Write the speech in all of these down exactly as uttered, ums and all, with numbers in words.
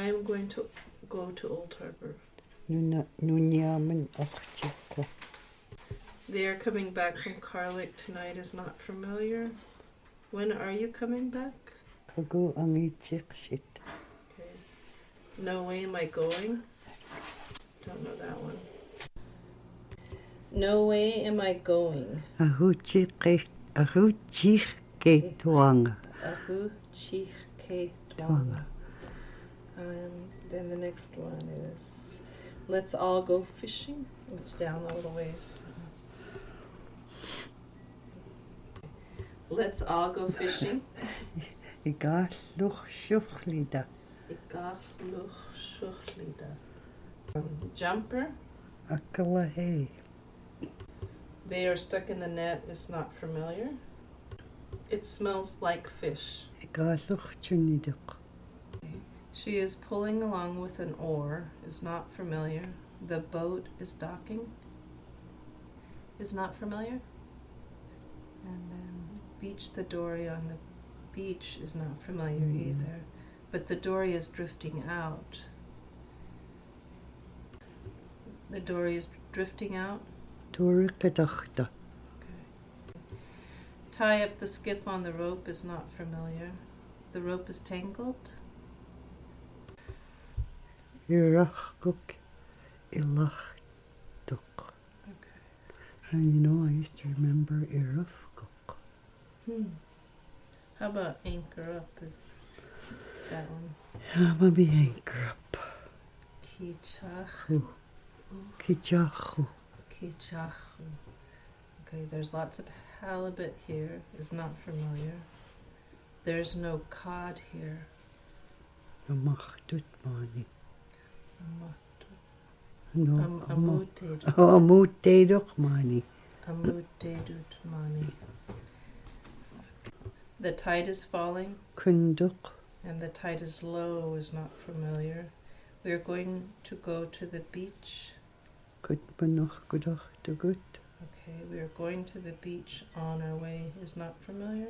am going to go to Old Harbor. Nunyaman achtikwa. They are coming back from Carlick tonight is not familiar. When are you coming back? Kago angichiksit. Okay. No way am I going? Don't know that one. No way am I going. Ahuchike ahuchike tuanga. Ahu chike twanga. Um, then the next one is let's all go fishing. It's down a little ways. Let's all go fishing. Igar luch shukhlida. Ikach luch shukhlida. Jumper. Akalahe. They are stuck in the net is not familiar. It smells like fish. Igar luch chunidak. She is pulling along with an oar is not familiar. The boat is docking is not familiar. And then beach the dory on the beach is not familiar mm. either. But the dory is drifting out. The dory is drifting out. Dory kadachta. Okay. Tie up the skip on the rope is not familiar. The rope is tangled. Irachguk ilachtuk. Okay. And you know, I used to remember Irafguk. Hmm. How about anchor up is that one? Yeah, maybe anchor up. Kichachu. Kichachu. Kichachu. Okay, there's lots of halibut here is not familiar. There's no cod here. Amachtut mani. No, Am, amutedut. Oh, amutedut mani. Amutedut mani. The tide is falling. Kunduk. And the tide is low is not familiar. We are going to go to the beach. Good banach gudach to good. Okay, we are going to the beach on our way is not familiar.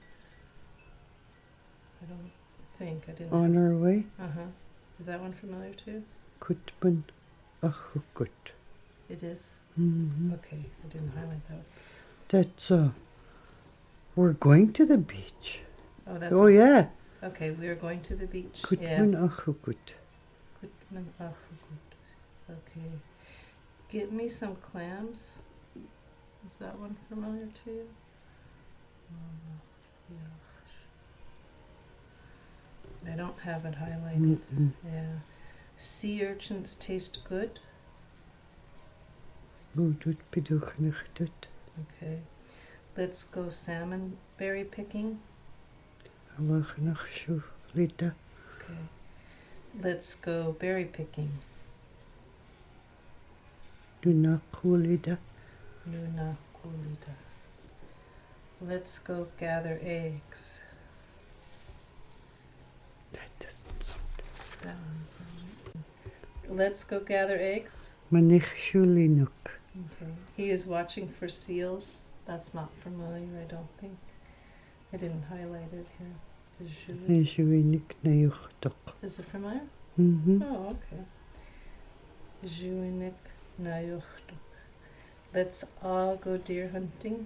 I don't think I didn't. On our way. Uh huh. Is that one familiar too? Kutban achukut. It is? Mm-hmm. Okay, I didn't highlight that. That's, uh, we're going to the beach. Oh, that's Oh, yeah. Okay, we are going to the beach. Kutban yeah. achukut. Kutman achukut. Okay. Get me some clams. Is that one familiar to you? Um, yeah. I don't have it highlighted. Mm-mm. Yeah. Sea urchins taste good. Udut piduch nichtut. Okay. Let's go salmon berry picking. Alach nach shuflita. Okay. Let's go berry picking. Nunakulida. Nuna kulita. Let's go gather eggs. That doesn't sound. That one's on. Let's go gather eggs. Manich shulinuk. Okay. He is watching for seals. That's not familiar, I don't think. I didn't highlight it here. Zhu- Shuinik nayuchtuk. Is it familiar? Mm-hmm. Oh, okay. Zhuinik nayuchtuk. Let's all go deer hunting.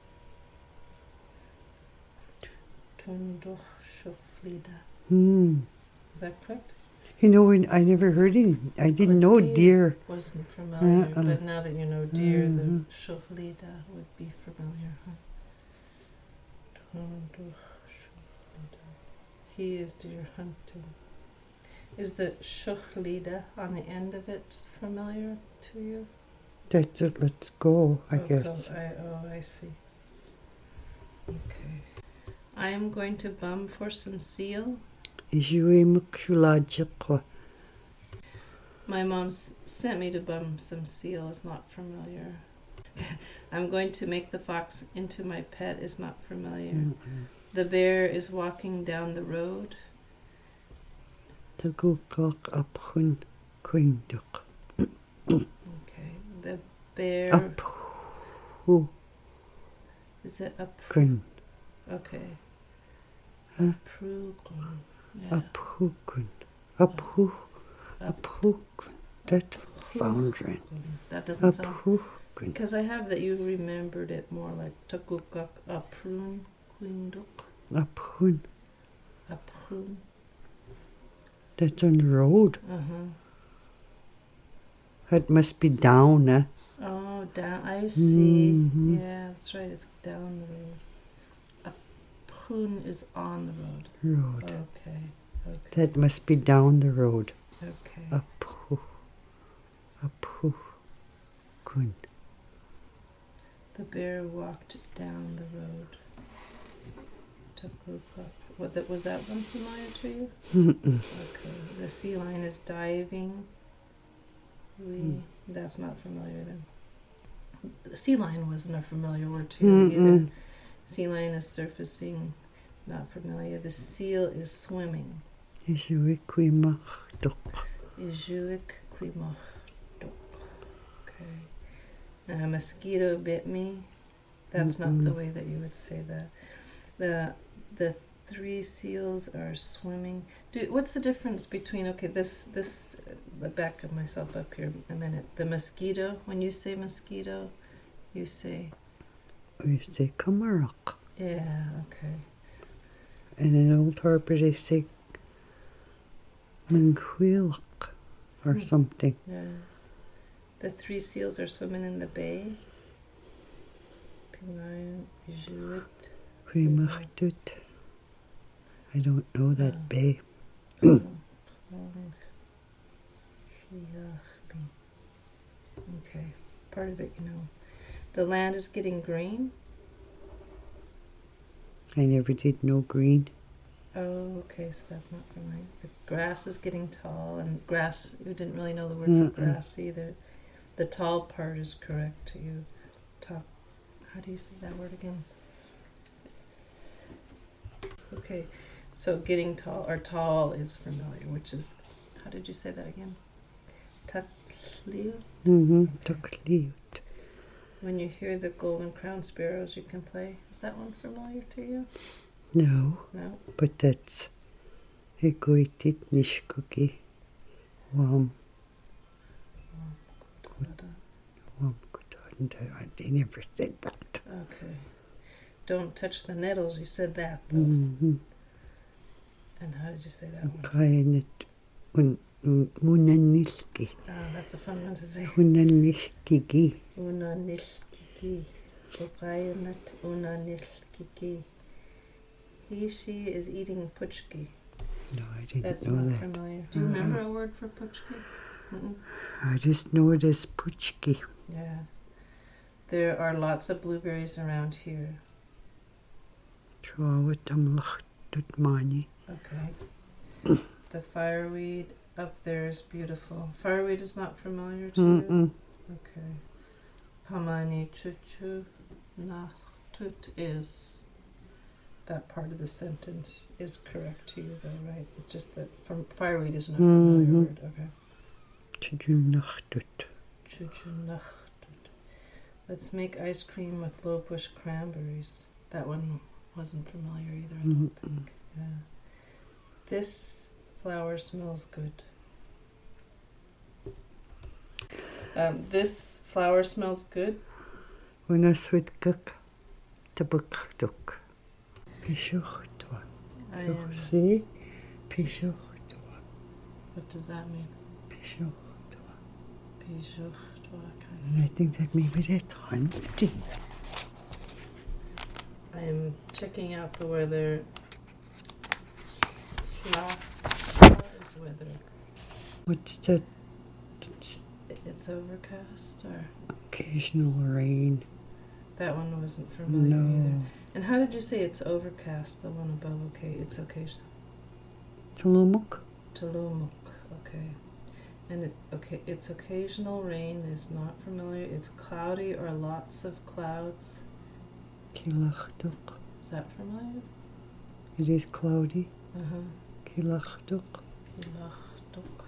Tunduch shuflida. Hmm. Is that correct? You know, when I never heard it. I didn't Oh, know deer. deer. Wasn't familiar, Uh-uh. but now that you know deer, Mhm. the shuflida would be familiar, huh? Tunduch shuflida. He is deer hunting. Is the shuflida on the end of it familiar to you? That's it. Let's go, I Oh, guess. co- I, oh, I see. Okay. I am going to bum for some seal. Ishuimukshulajikwa. My mom s- sent me to bum some seal. Is not familiar. I'm going to make the fox into my pet. Is not familiar. Mm-mm. The bear is walking down the road. Tagukak apchun quinduk. Okay. The bear. Aphu Is it up? kun. Okay. Huh? Aprugun. Yeah. Aphukun. Aphu. Aphu. That sounds right. That doesn't sound... Aphu. Because I have that you remembered it more like Tukukak Aprun Quinduk. Aphun. Aprun. That's on the road. Uh-huh. That must be down, eh? Oh, down. I see. Mhm. Yeah, that's right. It's down the road. Aprun is on the road. Road. Okay. Okay. That must be down the road. Okay. Aphu. Aphu. Kun. The bear walked down the road. Tukukak. What that was that one familiar to you? Mm-mm. Okay. The sea lion is diving. We. Mm. That's not familiar then. The sea lion wasn't a familiar word to you either. Mm-mm. Sea lion is surfacing. Not familiar. The seal is swimming. Ishuikwimach duk. Ijuik quimach duk. Okay. Now, a mosquito bit me. That's not the Mm-mm. way that you would say that. The the three seals are swimming. Do, what's the difference between, okay, this, this, the back of myself up here a minute. The mosquito, when you say mosquito, you say, We say kamarak. yeah, okay. And in Old Harper they say Minquilak or Hmm. something. Yeah. The three seals are swimming in the bay. Pingayan, Ijuit. Quimachdut. I don't know that Ah. bay. Okay, part of it you know. The land is getting green. I never did know green. Oh, okay, so that's not for mine. The grass is getting tall, and grass, you didn't really know the word Mm-mm. for grass either. The tall part is correct. You talk, how do you say that word again? Okay, so getting tall, or tall is familiar, which is, how did you say that again? Takliu? Mm-hmm. Okay. Tukliut. When you hear the golden crown sparrows, you can play. Is that one familiar to you? No, No? but that's Egoitit Nishkuki. Wam. Wam Kutad. They never said that. Okay. Don't touch the nettles, you said that though. Mm-hmm. And how did you say that one? Kainit un Munanilki. Ah, that's a fun one to say. Unanilkiki. Unanilkiki. Ukayanat unanilkiki. He, she is eating puchki. No, I didn't That's know not that. familiar. Do you Uh-uh. remember a word for puchki? Mm-mm. I just know it as Puchki. Yeah. There are lots of blueberries around here. Mani. Okay. The fireweed up there is beautiful. Fireweed is not familiar to you? Mm-mm. Okay. Pamani chuchu na tut is, that part of the sentence is correct to you though, right? It's just that from fireweed isn't a familiar Mhm. word. Okay. Chijunachtut. Chuchu nachtut. Let's make ice cream with low bush cranberries. That one wasn't familiar either, I don't Mm-mm. think. Yeah. This flower smells good. Um, this flower smells good. Unaswitkak. Tabuktuk. Pishuchtwa. I am. See? Pishuchtwa. What does that mean? Pishuchtwa. Pijuchtwaka. And I think that maybe that's hunting. I am checking out the weather. Slack is weather. What's that? It's It's overcast, or occasional rain. that one wasn't familiar either. No. And how did you say it's overcast? The one above, okay, it's occasional. Tulumuk? Tulumuk, okay. And it, okay, it's occasional rain is not familiar. It's cloudy or lots of clouds. Kilachtuk. Is that familiar? It is cloudy. Uh huh. Kilachtuk. Kilachtuk.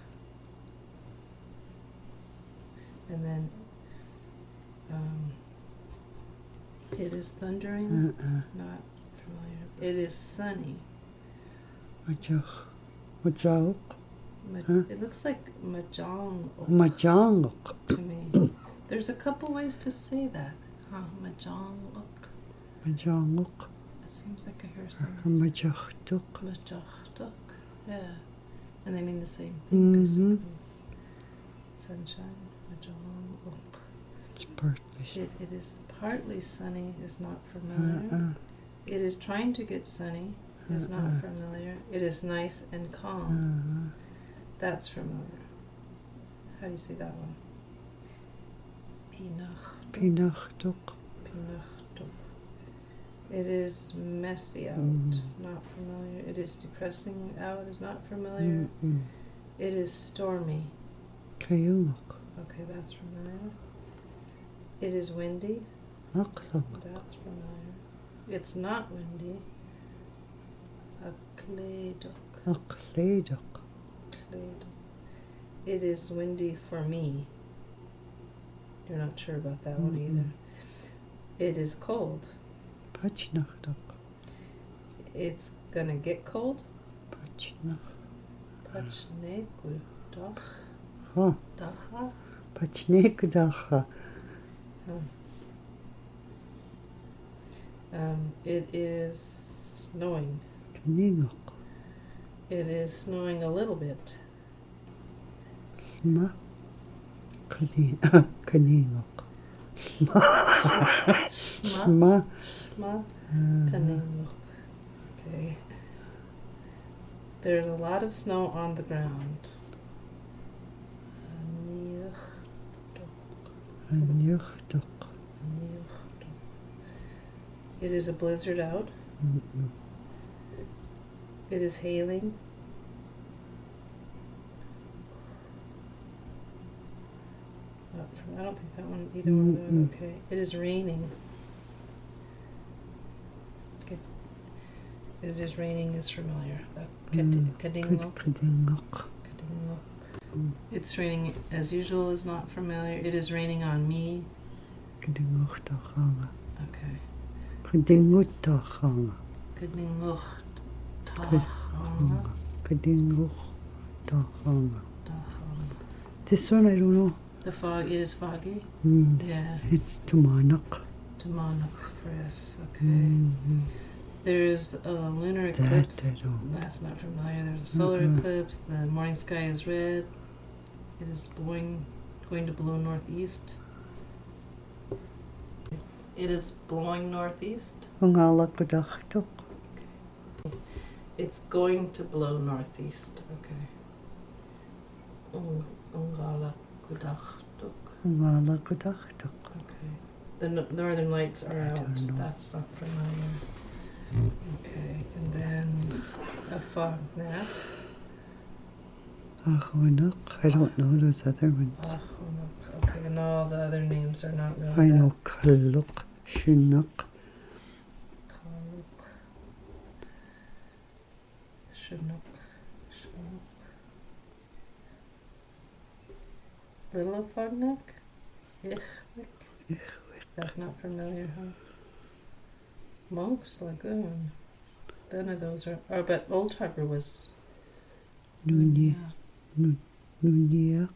And then, um, it is thundering. Uh-uh. Not familiar. It is sunny. Wajach. Wajauk. Ma- Huh? It looks like Mahjong Mahjong. to me. There's a couple ways to say that. Huh? Mahjong. Mahjong. It seems like I hear somebody say Mahjong. Mahjong. Yeah. And they mean the same thing. Mhm. Basically. Sunshine. Mahjong. It's partly. It, it is partly sunny, is not Uh, familiar. uh, It is trying to get sunny, is Uh, not uh. familiar. It is nice and calm. uh, That's familiar. How do you say that one? Pinach. Pinachtok. Pinachtuk. It is messy out, Mm. not familiar. It is depressing out, is not familiar. Mm-mm. It is stormy. Kayulok. Okay, that's familiar. It is windy. Aklok. That's familiar. It's not windy. A Kleidok. Akledok. Kleidok. It is windy for me. You're not sure about that one Mm-mm. either. It is cold. Pachnachtok. It's gonna get cold. Pachnach. Pachnegu. Doch. Ha. Dacha. Pachnekdacha. Um, it is snowing. Kaningok. It is snowing a little bit. Ma. Kani. Kaningok. Ma. Ma. Ma. Uh, Kaningok. Okay. There's a lot of snow on the ground. Anyuchtok. It is a blizzard out. Mm-mm. It is hailing. Not from- I don't think that one, either one of those. Mm-mm. Okay. It is raining. Okay. It is raining is familiar. That Mm. Kadingok. Kadingok. Mm. It's raining as usual is not familiar. It is raining on me. Kadingoktakhanga. Okay. Kadingutakhanga. Kadingok. Kadingoktakhanga. Kadingoktakhanga. This one I don't know. The fog, it is foggy. Mm. Yeah. It's Tumanak. Demonic Chris. Okay. Mm-hmm. There is a lunar That eclipse. I don't. That's not familiar. There's a solar Mm-mm. eclipse. The morning sky is red. It is blowing, going to blow northeast. It is blowing northeast. Ungalakudachtok. It's going to blow northeast. Okay. Ung- Ungala Kudachtuk. Ungalakudachtok. Okay. The n- northern lights are I out. don't know. That's not familiar. Okay. And then a fog nap. Ahunak. I don't know those other ones. Achunuk. Okay, and all the other names are not really I know that. Kaluk. Shunuk. Kaluk. Chinook. Chinook. Little Fognak? Ichwick? That's not familiar, huh? Monk's Lagoon. None of those are. Oh, but Old Harbor was. Nuni. Yeah. Nuniak.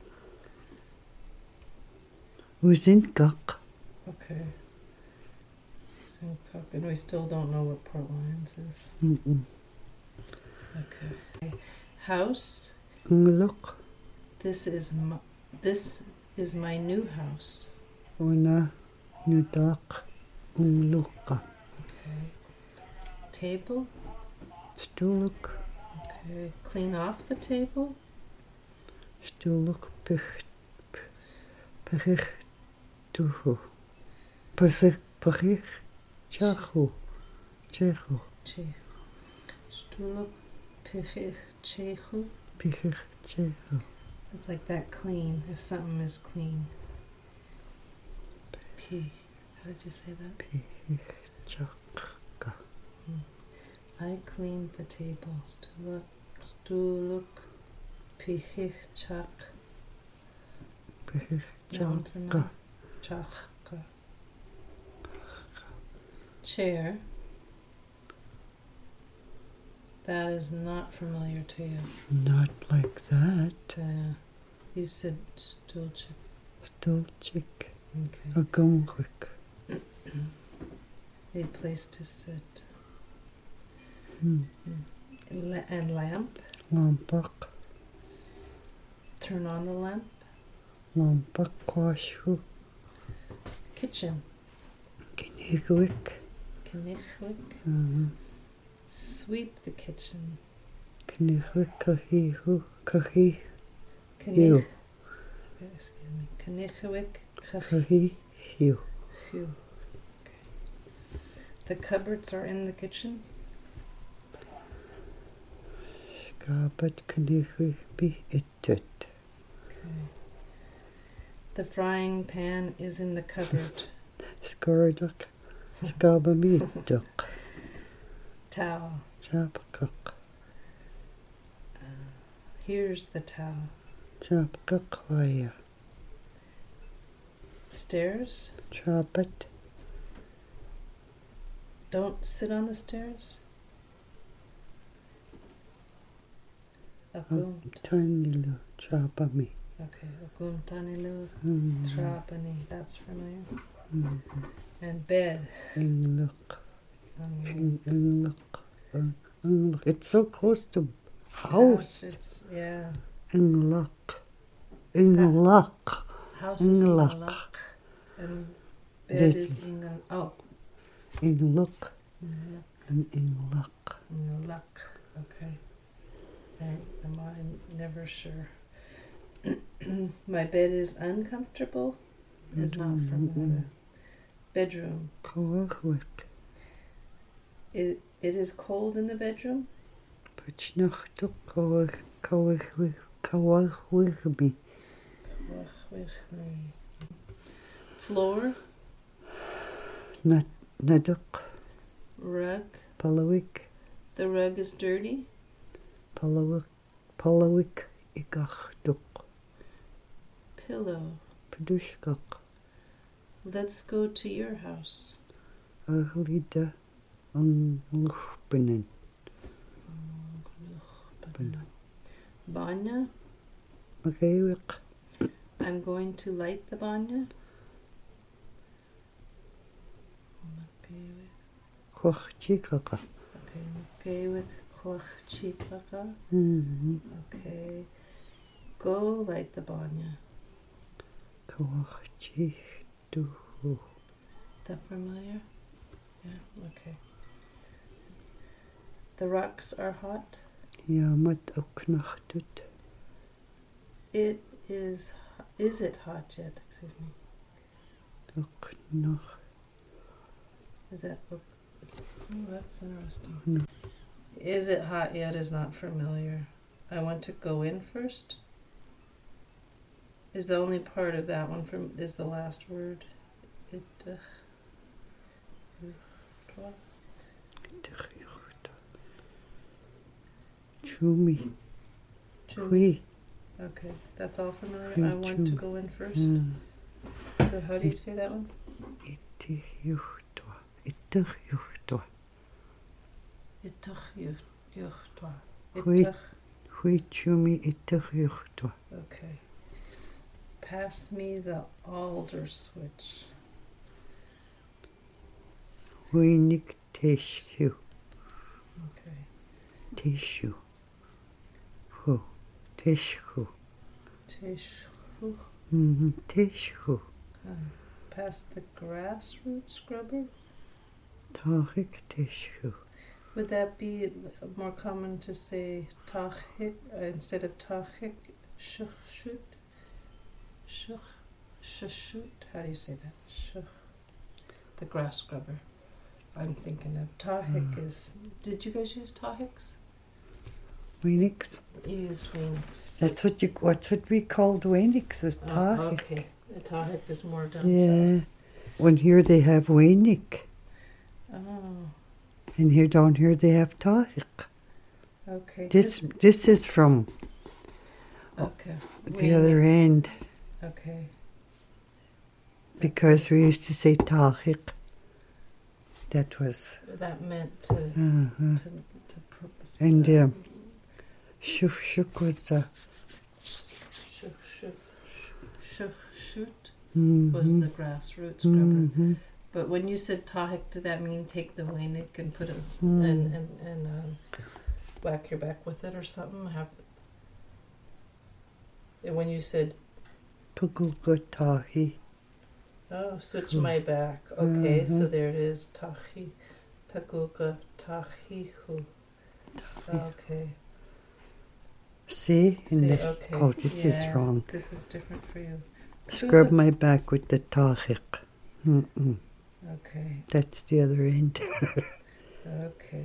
Uzinkak. Okay. Sincock. And we still don't know what Port Lions is. Mm-mm. Okay. House. Ungluk. This is my, this is my new house. Una. Nudak. Ungluka. Okay. Table. Stuluk. Okay. Clean off the table. Stuluk. Pich. Pich. Tuhu. Pasik. Pich. Chahu. Chehu. Che. Stuluk. Pichich. Chechu. Pich. Chehu. It's like that clean. If something is clean. P. How did you say that? Pich. Chaka. I cleaned the table. Stuluk. Stuluk. Pichich. Chak. Pich. Noun for Chaka. noun. Chachka. Chair. That is not familiar to you. Not like that. Uh, you said stulchik. Stolchik. Okay. A gumrik. A place to sit. Hmm. And, la- and lamp. Lampak. Turn on the lamp. Lampak kwashu. Kitchen. Kinigwik. Knichwick. Uh, Sweep the kitchen. Kinigwik kahihu. Kahi. Knich. Hiu. Excuse me. Knichwick. Kahi. Hiu. Okay. The cupboards are in the kitchen. Skabat kinigwik bi itut. Okay. The frying pan is in the cupboard. Skordak. Skabamituk. Towel. Chapkak. Here's the towel. Chapkak waya. Stairs. Chapat. Don't sit on the stairs. Agum. Tanilu. Chapami. Okay. Agum tanilu Hmm. trapani. That's familiar. Hmm. And bed. Ingluk. Um, In- Ingluk. Uh, Ingluk. It's so close to house. house. It's yeah. Ingluk. Ingluk. House is Ingluk. ingluk. And bed This- is ingl. Oh. Ingluk. Ingluk. And Ingluk. Ingluk. Okay. I, am I never sure. My bed is uncomfortable. Is not familiar. Bedroom. Kawahwik. It, it is cold in the bedroom. Pachnachtuk. Kawah. Kawahwik. Kawahwikbi. Floor. Nat. Naduk. Rug. Palawik. The rug is dirty. Palawik. Palawik. Ikachduk. Pillow. Padushkak. Let's go to your house. Aglida. Unluchbenen. Banya. Magawik. I'm going to light the banya. Kwachchikaka. Okay, okay with kwachchikaka. Mm-hmm. Okay. Go light the banya. Kwachchikdu. That familiar? Yeah, okay. The rocks are hot. Yamat oknachtut. It is, is it hot yet? Excuse me. Oknach. Is that, oh, that's interesting. No. Is it hot yet is not familiar. I want to go in first. Is the only part of that one from, is the last word. It, uh, Chumi. Chumi. Hui. Okay, that's all familiar. Hui I want to chumi. go in first. Mm. So how do you say that one? Itihuhtwa. Itihuhtwa. Ituch yuchtwa. Hui. Ituch. Hui chumi itihuhtwa. Okay. Pass me the alder switch. Huinik teshu. Okay. Teshu. Hu. Teshu. Tishu. Mm-hmm. Teshu. Um, pass the grassroot scrubber. Tahik teshu. Would that be more common to say tahik uh, instead of tahik? Shushut. Shush. Shushut. How do you say that? Shush. The grass scrubber. I'm thinking of tahik Mm. is. Did you guys use tahiks? Winix. You used Phoenix. That's what you. What's what we called Winix was Oh, tahik. okay. The tahik is more down Yeah. south. When here they have Winik, Oh, and here down here they have tahik. okay. This Just- this is from okay. the other end Okay. because we used to say tahik. That was. That meant to Uh-huh. to, to And um, shuk shuk was the Shuk shuk shuk shoot mm-hmm, was the grassroots scrubber. mm-hmm, But when you said tahik, did that mean take the wainik and put it Mm. and and and um, whack your back with it or something? Have and when you said Pagugatahi. oh switch Cool. my back, okay, so Mhm. there it is tahi, paguga tahihu. Okay. See, in See, this. okay. Oh, this is Yeah, wrong. This is different for you. Scrub Paguga- my back with the tahik. Mm-mm. Okay. That's the other end. Okay.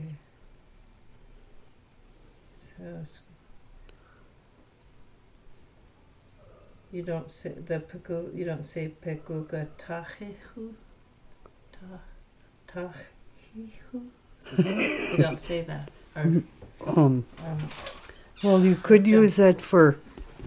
So s- you don't say the pagu. You don't say paguga tahihu. Ta tahihu. You don't say that. Or, um, um, well, you could Jump. use that for,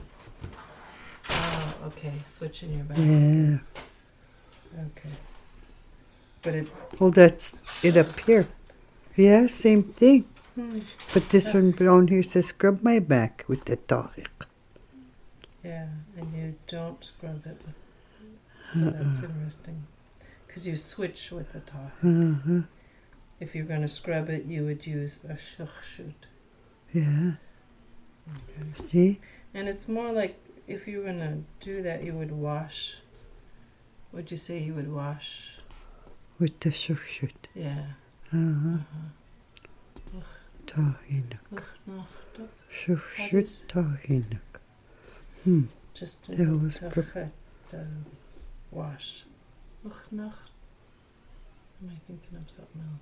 oh, okay. Switching your back. yeah. Okay. But it. Well, that's it up here. Yeah, same thing. Hmm, But this one down here says scrub my back with the tahik. yeah, and you don't scrub it. With, so that's interesting. Because you switch with the tahik. Uh-huh. If you're going to scrub it, you would use a shukshoot. Yeah. Okay. See? And it's more like if you were going to do that, you would wash. Would you say you would wash? With the shukshut. Yeah. Uh-huh. Uh-huh. Tahinak. Uchnacht. Shukshut tahinak. Hmm. Just to, That was to good. cut the wash. Uchnacht. Am I thinking of something else?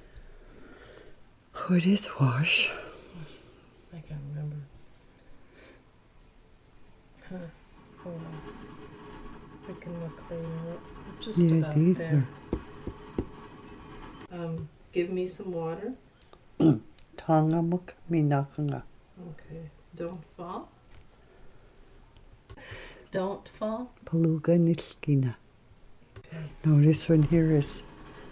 What is wash? I can't remember. Huh. Hold on. I can look later. Just Yeah, about these there. Um, give me some water. are tangamuk minakanga. Okay. Don't fall. Don't fall. Paluga nilkina. Okay. Now this one here is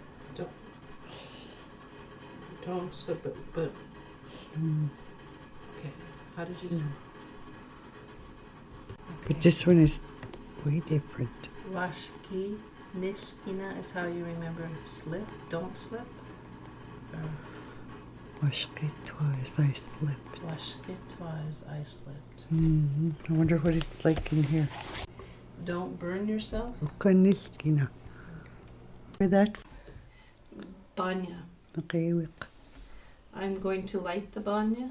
Don't slip it, but mm, okay. How did you say? but this one is way different. Washki nishkina is how you remember slip. Don't slip. Or Washkit twice I slipped. washki twice I slipped. Mm-hmm. I wonder what it's like in here. Don't burn yourself. Uka nilkina. For that Banya. makiwik. I'm going to light the banya.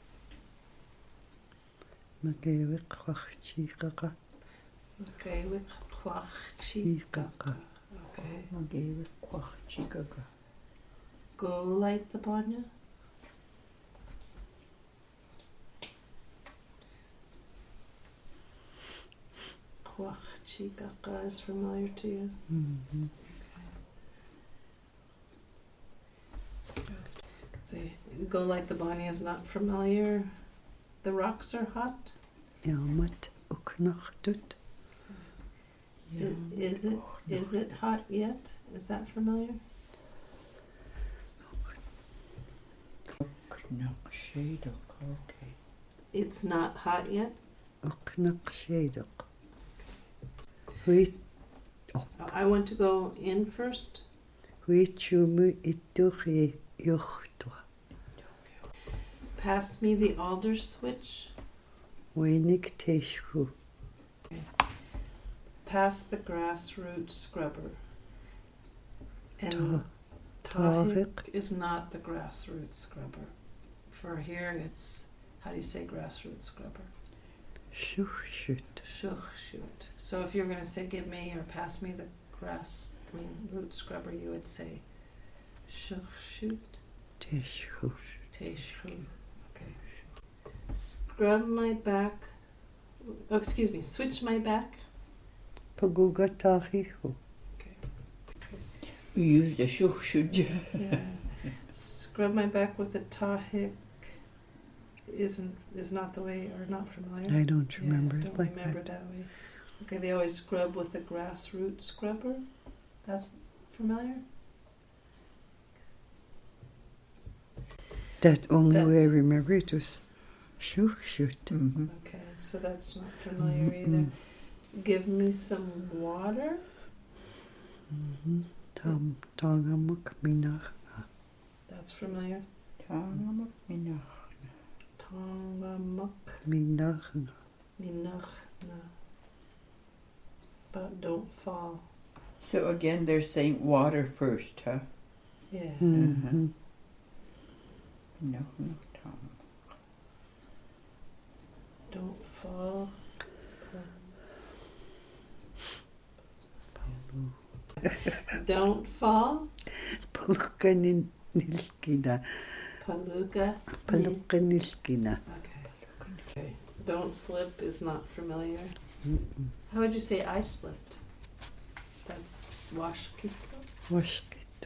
Makiwik wachchikaka. Okay, with kwachchi. Chikaka. Okay. Makiwik wachchikaka. Go light the banya. Kwachchikaka is familiar to you. Mm-hmm. See, go light the banya is not familiar. The rocks are hot. Yalmat uknachtut. I- Is it is it hot yet? Is that familiar? Okay. It's not hot yet. Uknaqsheduk. Wait, I want to go in first. wait, chumu ituchi yuchtwa. Pass me the alder switch. Weinig teshu. Pass the grassroot scrubber. And Ta- tahik is not the grassroot scrubber. For here, it's how do you say grassroot scrubber? Shushut. Shukshoot. So if you're going to say give me or pass me the grass, I mean root scrubber, you would say shukshoot. Teshu. Teshu. Okay. Scrub my back. Oh, excuse me. Switch my back. Paguga tahihu. Okay. We use the shukshuj. Yeah. Scrub my back with the tahik. Isn't is not the way or not familiar. I don't Yeah, remember don't it like remember that. that way. Okay, they always scrub with the grassroot scrubber. That's familiar. That only way I That's- remember it was shoo shoot. Mm-hmm. Okay, so that's not familiar either. Give me some water. Tam tangamuk minach That's familiar. Tangamuk minach. Tongamuk minach. minachna. But don't fall. So again, they're saying water first, huh? Yeah. Mm-hmm. No, no, Tom. Don't fall. Don't fall. Palukkanin nilkina. Paluga. Palukkanilkina. Okay. Okay. Don't slip is not familiar. How would you say I slipped? That's washkito. Waskito.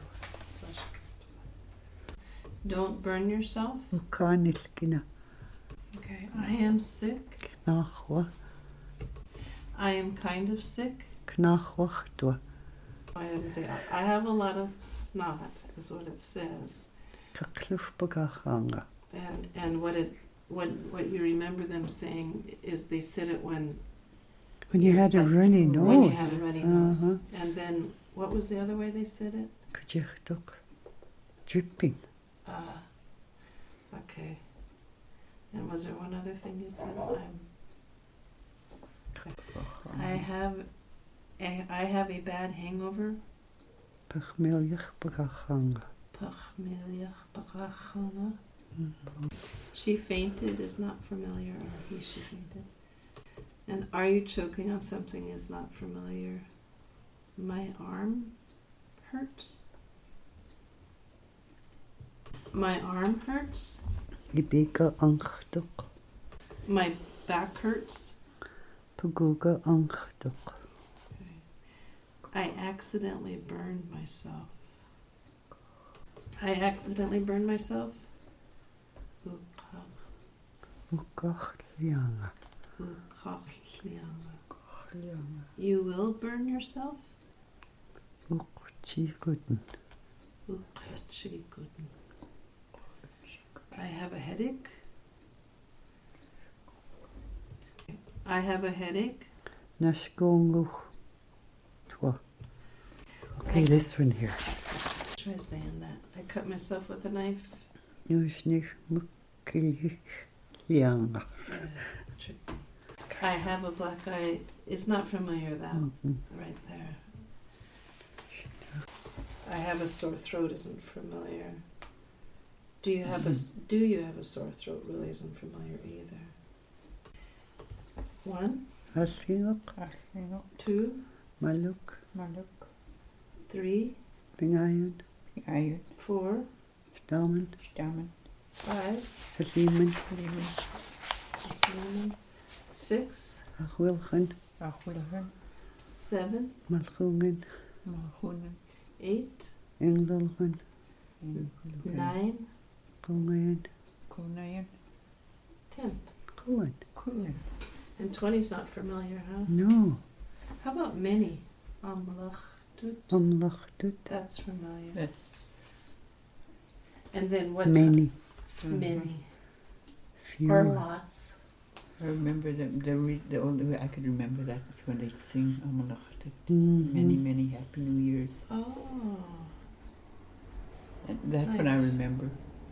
Don't burn yourself. Ukanilkina. Okay. I am sick. Knachwa. I am kind of sick. Knachwachtua. I didn't say I. I have a lot of snot, is what it says. Kakluf bagachanga. And and what it what what you remember them saying is they said it when When you had a like, runny nose. when you had a runny nose. Uh-huh. And then what was the other way they said it? Kujechtok. Dripping. Ah, okay. And was there one other thing you said? I'm, I have, a, I have a bad hangover. Pachmiljach bagachanga. Pachmiljach bagachana. She fainted is not familiar, or he, she fainted. And are you choking on something is not familiar. My arm hurts. My arm hurts. Ibika angchtok. My back hurts. Paguga angchtok. I accidentally burned myself. I accidentally burned myself. Ukach- Ukachlianga. ukachlianga. You will burn yourself. Ukchiguden. Ukachiguden. I have a headache. I have a headache. Nashgonguch. Twa. Okay, this one here. Try saying that. I cut myself with a knife. Nusnich mukilianga. Yeah, tricky. I have a black eye. It's not familiar that Mhm. right there. I have a sore throat isn't familiar. Do you have a s- do you have a sore throat really isn't familiar either. One, Aslingok. two, Maluk. Maluk. three, Pingayon. Ayun. four, Stamen. Stammen. five, Haliman. seven, six, Achwilchen. Achwilchen. seven, Malchungen. Malchunen. eight, Engelchen. nine, Kongayan. Kunayan. ten. Kulan. Kulan. And twenty's not familiar, huh? No. How about many? Amlachtut. Omlachtut. That's familiar. That's And then what? Many. Many. Few. Or lots. I remember the the, re, the only way I could remember that is when they sing Amalachtik. Mhm. Many, many happy New Years. Oh. That, that's what I Nice. remember.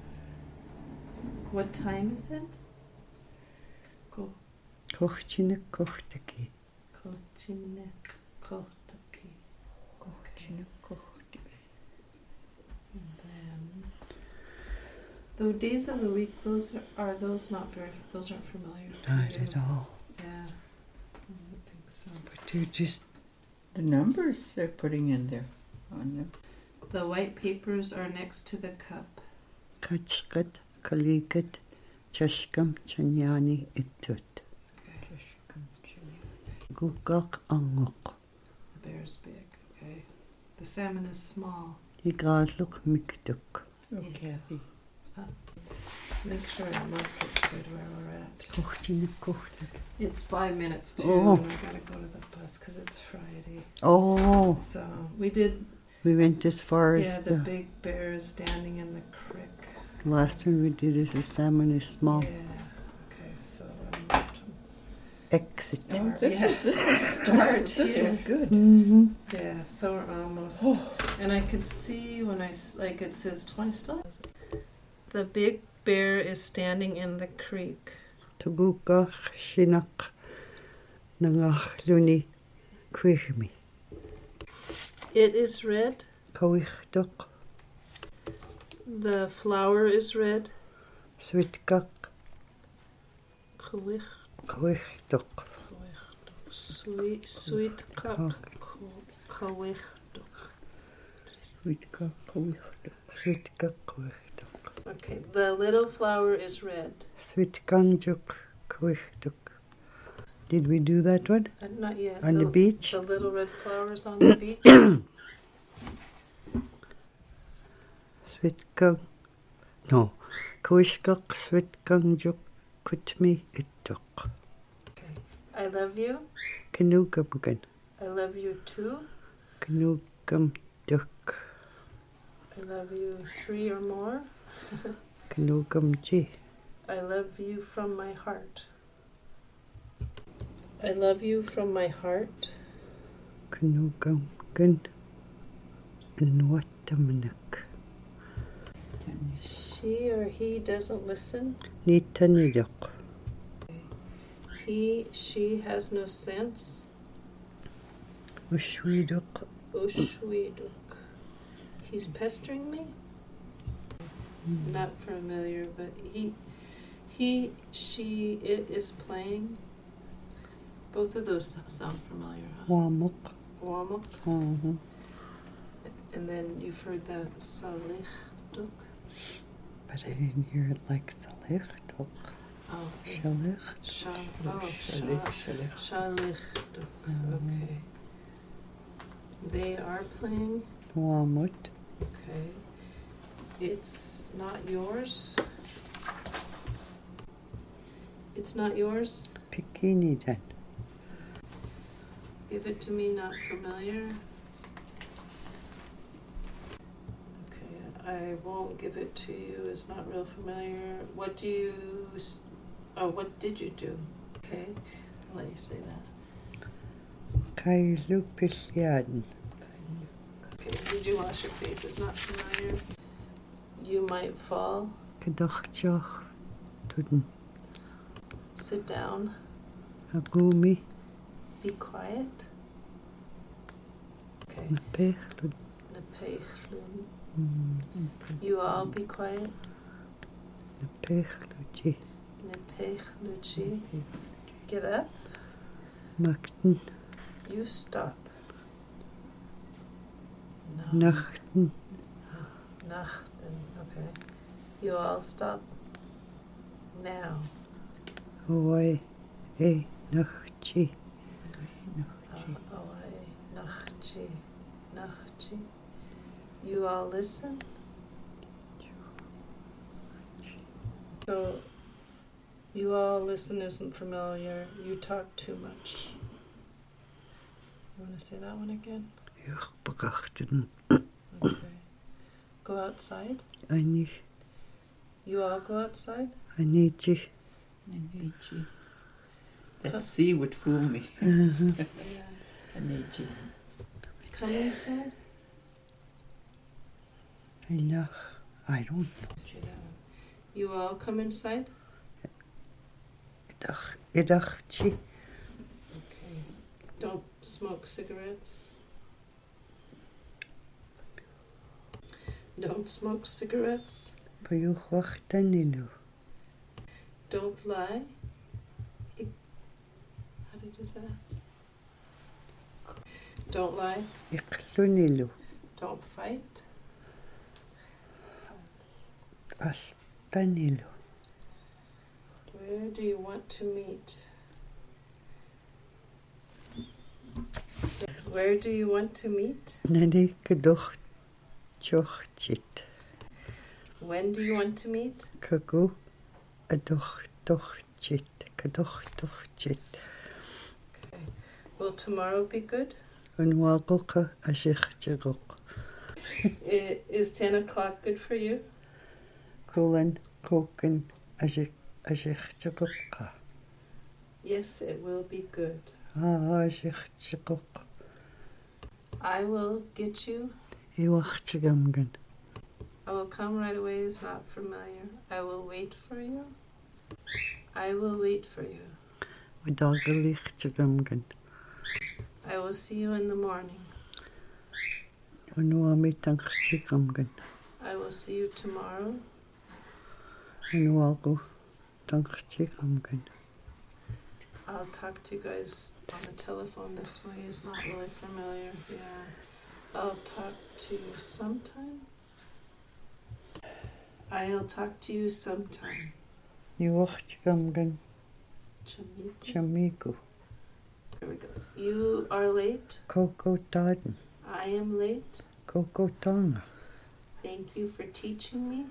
What time is it? Ko Kochchinek kochtaki. kochinek kohtaki. Okay. And then the days of the week, those are, are those not very those aren't familiar to Not you? at all. Yeah. I don't think so. But they're just The numbers they're putting in there on them. The white papers are next to the cup. kachkat, kalikat, chashkam, chanyani, itut. Okay. Gugak angok. The bear's big. Okay. The salmon is small. Igadluk miktuk. Oh, Yeah. Kathy. Make sure I mark it good where we're at. Kochchinek kochtaki. It's five minutes to, Oh. and I gotta go to the bus because it's Friday. Oh, So we did. we went as far Yeah, as the the big bear is standing in the creek. The last one we did is a salmon is small. Yeah. Okay, so um, Exit. Oh, this, Yeah. was, this was Start this, this here. was good. Mm-hmm. yeah, so we're almost. And I could see when I s- like it says twenty still. The big bear is standing in the creek. Tugukach shinak nangach luni kuichmi. It is red. Kawichtok The flower is red. switkak Kwich, kawichtok. sweet, sweet cup. Kwich. Switkak kawichtok. Switkak kawichtok. Okay, the little flower is red. Switkanjuk kawichtok. Did we do that one? Uh, not yet. On the beach? The little red flowers on the beach. Switkak. No. Kawishkak switkanjuk kutmi ittok. I love you. Kanugabugan. I love you too. Kanugam duk. I love you three or more. Kanugam ji. I love you from my heart. I love you from my heart. Kanugam gun. Nwatamanak. She or he doesn't listen. Nitanidok. He, she has no sense. Ushwidok. Ushwiduk. He's pestering me? Not familiar, but he, he, she, it is playing. Both of those sound familiar, huh? Wamuk. Wamuk. Uh-huh. And then you've heard the Salih Duk. But I didn't hear it like Salichtok. Oh, Shalich. Shal, oh, Shalich, Shal, shalich. Shalih Duk. Okay. They are playing. Wamut. Okay. It's not yours. It's not yours. Pikini then. Give it to me, not familiar. Okay, I won't give it to you. It's not real familiar. What do you, s- oh, what did you do? Okay, I'll let you say that. Kailu Pisliaden. Okay, did you wash your face? It's not familiar. You might fall. Kadochjoch. Tudun. Sit down. Agumi. Be quiet. Okay. Napechlud. Nepechlun. Mm. You all be quiet. Napechluji. Nepechluchi. Get up. Makten. You stop. No. Nachten. Nachten. Okay. You all stop. Now. Hawaii. E. Nachtji. Uh, away. Nachchi. Nachchi. You all listen. So, you all listen isn't familiar. You talk too much. You want to say that one again? Yuch bagachten. Okay. Go outside. Ani. You all go outside. Aniji. Aneji. That C would fool me. Uh-huh. Yeah. Aneji. Come inside. Enoch. I don't know. See that one. You all come inside. Idach. Idachji. Okay. Don't smoke cigarettes. Don't smoke cigarettes. Payuchwachtanilu. Don't lie. I- How did you say that? Don't lie. Iklunilu. Don't fight. Altanilu. Where do you want to meet? Where do you want to meet? Nani kadoch chochchit. When do you want to meet? Kagu adoch tochchit. Kadoch tochchit. Okay. Will tomorrow be good? Unwagoka ashichjagok. I- Is ten o'clock good for you? Kulan koken asik asichtikukka. Yes, it will be good. Ah asichtikuk. I will get you. Iwachtigamgan. I will come right away is not familiar. I will wait for you. I will wait for you. Udagalichtigamgan. I will see you in the morning. Unuamitangchtigamgan. I will see you tomorrow. Unuagu tangchtigamgan. I'll talk to you guys on the telephone this way is not really familiar. Yeah. I'll talk to you sometime. I'll talk to you sometime. Iwachtigamgan. Chamiku. Chamiku. There we go. You are late. Coco Taden. I am late. Coco Tonga. Thank you for teaching me.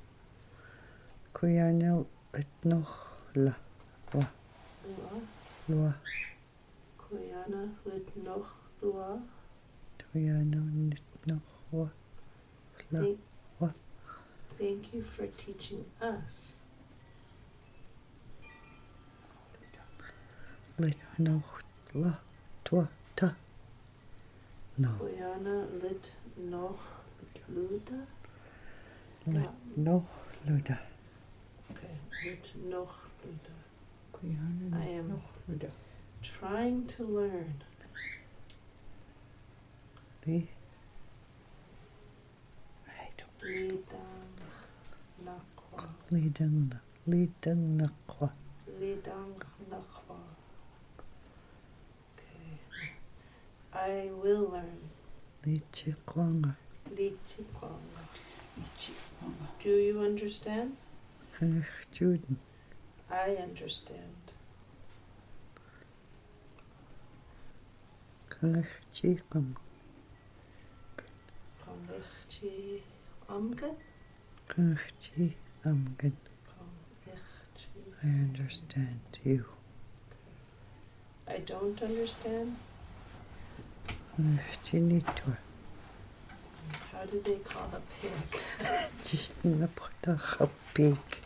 Kuyanel et noch la. Wa. Lua. Lua. Koyana lit noch lua. Kuyanel nit noch wa. La. Thank, Wa. thank you for teaching us. Let noch la. Twa ta. No. Koyana lit noch luda. Let noch luda. Okay, lit noch luda. Kuyana I am noch Luda. trying to learn. Li. I don't. Lidang nakwa. Lidang na. Lidang nakwa. Lidang nakwa. Okay. I will learn. Lichikwanga. Lichikwanga. Ichikwanga. Do you understand? Kanich Juden. I understand. Kanich Chikam. Konnichi amgen? Kanich Chi Amgan. Konnichi. I understand you. I don't understand. Kanich Chinitwa. How do they call a pig? Just napatach a pig.